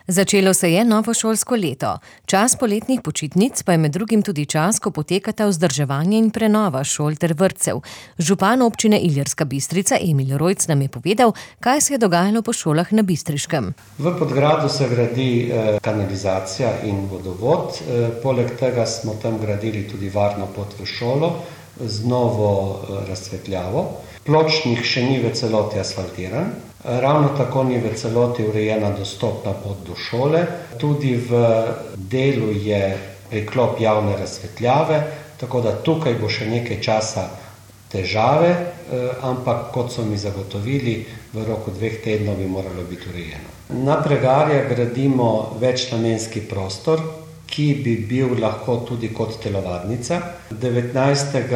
Začelo se je novo šolsko leto. Čas poletnih počitnic pa je med drugim tudi čas, ko potekata vzdrževanje in prenova šol ter vrtcev. Župan občine Ilirska Bistrica Emil Rojc nam je povedal, kaj se je dogajalo po šolah na Bistriškem. V Podgradu se gradi kanalizacija in vodovod. Poleg tega smo tam gradili tudi varno pot v šolo z novo razsvetljavo. Pločnik še ni v celoti asfaltiran. Ravno tako ni v celoti urejena dostopna pot do šole. Tudi v delu je priklop javne razsvetljave, tako da tukaj bo še nekaj časa težave, ampak kot so mi zagotovili, v roku 2 tednov bi moralo biti urejeno. Na Pregarjah gradimo večnamenski prostor, ki bi bil lahko tudi kot telovadnica. 19.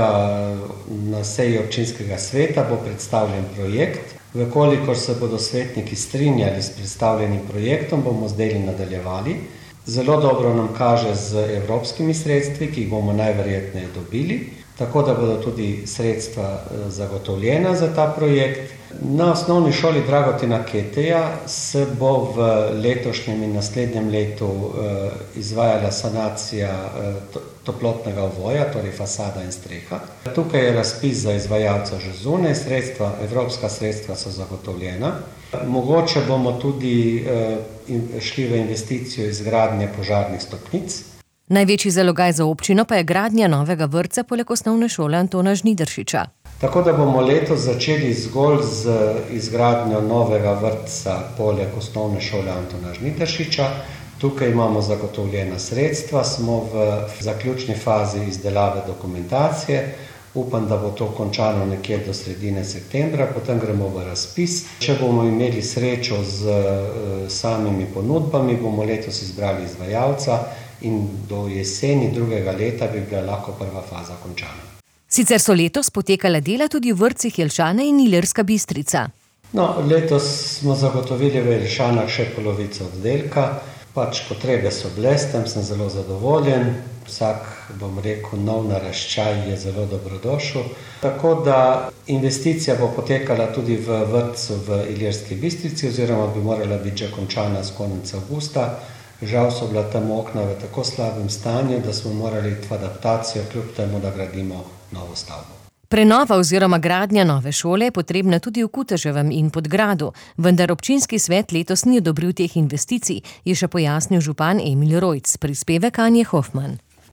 na seji občinskega sveta bo predstavljen projekt. Vkolikor se bodo svetniki strinjali s predstavljenim projektom, bomo zdaj nadaljevali. Zelo dobro nam kaže z evropskimi sredstvi, ki jih bomo najverjetneje dobili, tako da bodo tudi sredstva zagotovljena za ta projekt. Na osnovni šoli Dragotina Keteja se bo v letošnjem in naslednjem letu izvajala sanacija toplotnega ovoja, torej fasada in streha. Tukaj je razpis za izvajalca že zunaj, evropska sredstva so zagotovljena. Mogoče bomo tudi šli v investicijo izgradnje požarnih stopnic. Največji zalogaj za občino pa je gradnja novega vrtca poleg osnovne šole Antona Žnidaršiča. Tako da bomo letos začeli zgolj z izgradnjo novega vrtca poleg osnovne šole Antona Žnidaršiča. Tukaj imamo zagotovljena sredstva, smo v zaključni fazi izdelave dokumentacije. Upam, da bo to končano nekje do sredine septembra, potem gremo v razpis. Če bomo imeli srečo z samimi ponudbami, bomo letos izbrali izvajalca in do jeseni drugega leta bi bila lahko prva faza končana. Sicer so letos potekala dela tudi v vrtcih Jelšane in Ilirska Bistrica. Letos smo zagotovili v Jelšanah še polovico oddelka. Potrebe so bile, s tem sem zelo zadovoljen. Vsak, nov naraščaj je zelo dobrodošel. Tako da investicija bo potekala tudi v vrtcu v Ilirski Bistrici, oziroma bi morala biti že končana s konec avgusta. Žal so bila tam okna v tako slabem stanju, da smo morali v adaptacijo, kljub temu, da gradimo novo stavbo. Prenova oziroma gradnja nove šole je potrebna tudi v Kuteževem in Podgradu, vendar občinski svet letos ni odobril teh investicij, je še pojasnil župan Emil Rojc, prispevek Anje Hofman.